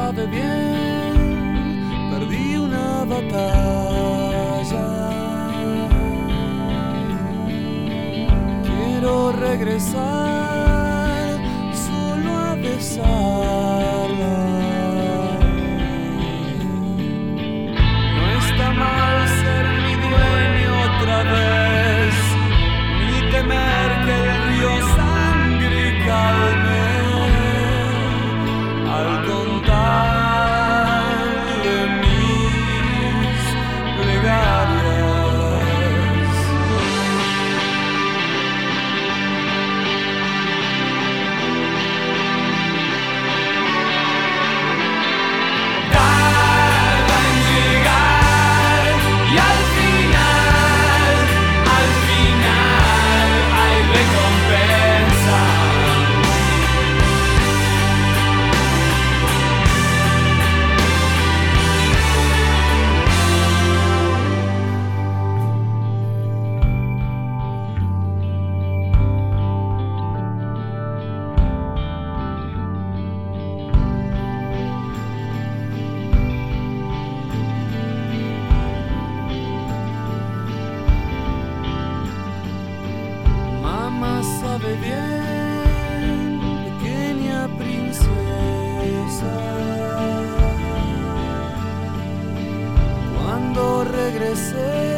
sabe bien, perdí una batalla. Quiero regresar solo a besarla. No está mal ser mi dueño otra vez, ni temer que el río sangre y calme. Al contar de mis plegarias, tarda en llegar y al final hay recompensa. Mamá sabe bien, pequeña princesa. Cuando regresé